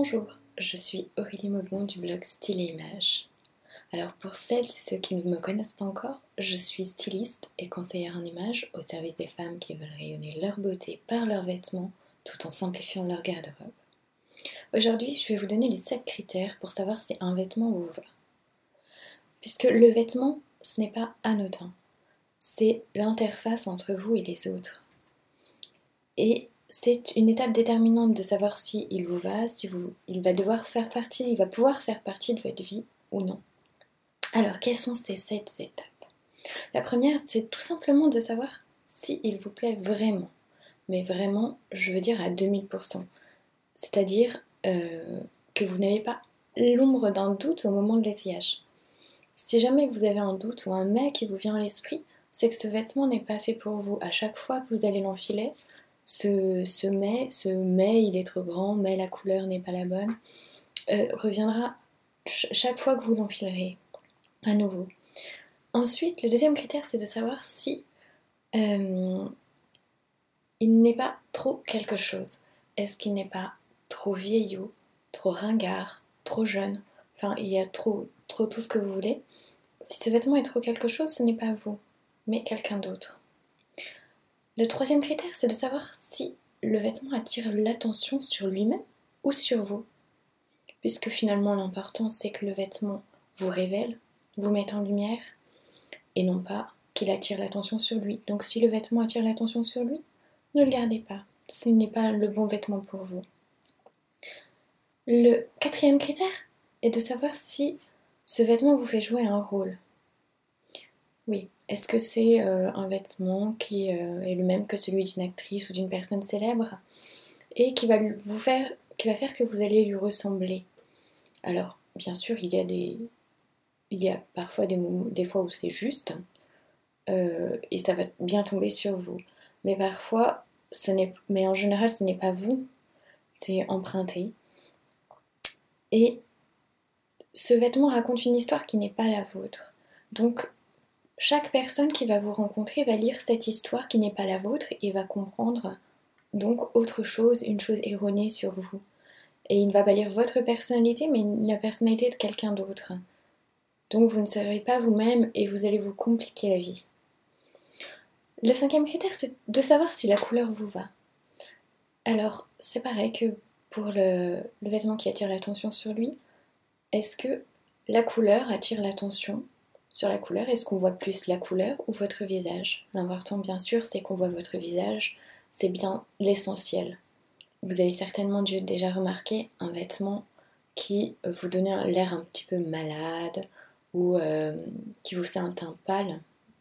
Bonjour, je suis Aurélie Maubon du blog Style et Images. Alors pour celles et ceux qui ne me connaissent pas encore, je suis styliste et conseillère en images au service des femmes qui veulent rayonner leur beauté par leurs vêtements tout en simplifiant leur garde-robe. Aujourd'hui, je vais vous donner les 7 critères pour savoir si un vêtement vous va. Puisque le vêtement, ce n'est pas anodin, c'est l'interface entre vous et les autres. Et c'est une étape déterminante de savoir si il vous va, il va pouvoir faire partie de votre vie ou non. Alors, quelles sont ces 7 étapes? La première, c'est tout simplement de savoir si il vous plaît vraiment. Mais vraiment, je veux dire à 2000%. C'est-à-dire que vous n'avez pas l'ombre d'un doute au moment de l'essayage. Si jamais vous avez un doute ou un mais qui vous vient à l'esprit, c'est que ce vêtement n'est pas fait pour vous. À chaque fois que vous allez l'enfiler, ce mais il est trop grand, mais la couleur n'est pas la bonne, reviendra chaque fois que vous l'enfilerez à nouveau. Ensuite, le deuxième critère, c'est de savoir si il n'est pas trop quelque chose. Est-ce qu'il n'est pas trop vieillot, trop ringard, trop jeune? Enfin, il y a trop tout ce que vous voulez. Si ce vêtement est trop quelque chose, ce n'est pas vous, mais quelqu'un d'autre. Le troisième critère, c'est de savoir si le vêtement attire l'attention sur lui-même ou sur vous. Puisque finalement, l'important, c'est que le vêtement vous révèle, vous mette en lumière, et non pas qu'il attire l'attention sur lui. Donc si le vêtement attire l'attention sur lui, ne le gardez pas. Ce n'est pas le bon vêtement pour vous. Le quatrième critère est de savoir si ce vêtement vous fait jouer un rôle. Oui, est-ce que c'est un vêtement qui est le même que celui d'une actrice ou d'une personne célèbre et qui va faire que vous allez lui ressembler? Alors, bien sûr, il y a parfois des fois où c'est juste et ça va bien tomber sur vous. Mais parfois, mais en général, ce n'est pas vous, c'est emprunté. Et ce vêtement raconte une histoire qui n'est pas la vôtre. Donc, chaque personne qui va vous rencontrer va lire cette histoire qui n'est pas la vôtre et va comprendre donc autre chose, une chose erronée sur vous. Et il ne va pas lire votre personnalité, mais la personnalité de quelqu'un d'autre. Donc vous ne serez pas vous-même et vous allez vous compliquer la vie. Le cinquième critère, c'est de savoir si la couleur vous va. Alors, c'est pareil que pour le vêtement qui attire l'attention sur lui. Est-ce que la couleur attire l'attention sur la couleur? Est-ce qu'on voit plus la couleur ou votre visage? L'important, bien sûr, c'est qu'on voit votre visage. C'est bien l'essentiel. Vous avez certainement dû déjà remarquer un vêtement qui vous donnait l'air un petit peu malade ou qui vous fait un teint pâle.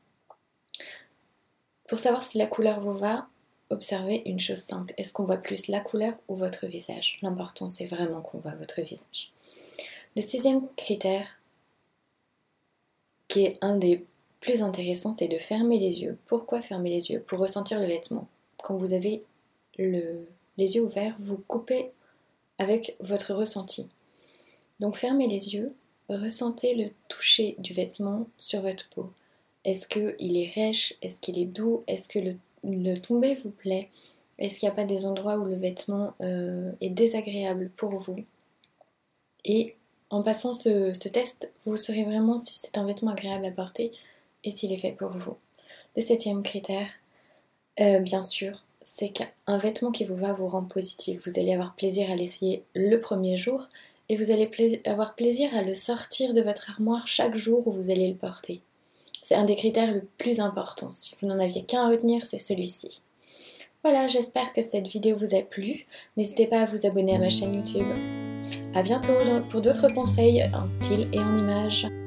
Pour savoir si la couleur vous va, observez une chose simple. Est-ce qu'on voit plus la couleur ou votre visage? L'important, c'est vraiment qu'on voit votre visage. Le sixième critère, qui est un des plus intéressants, c'est de fermer les yeux. Pourquoi fermer les yeux? Pour ressentir le vêtement. Quand vous avez les yeux ouverts, vous coupez avec votre ressenti. Donc fermez les yeux, ressentez le toucher du vêtement sur votre peau. Est-ce qu'il est rêche? Est-ce qu'il est doux? Est-ce que le tombé vous plaît? Est-ce qu'il n'y a pas des endroits où le vêtement est désagréable pour vous? Et en passant ce test, vous saurez vraiment si c'est un vêtement agréable à porter et s'il est fait pour vous. Le septième critère, bien sûr, c'est qu'un vêtement qui vous va vous rend positif. Vous allez avoir plaisir à l'essayer le premier jour et vous allez avoir plaisir à le sortir de votre armoire chaque jour où vous allez le porter. C'est un des critères les plus importants. Si vous n'en aviez qu'un à retenir, c'est celui-ci. Voilà, j'espère que cette vidéo vous a plu. N'hésitez pas à vous abonner à ma chaîne YouTube. A bientôt pour d'autres conseils en style et en images.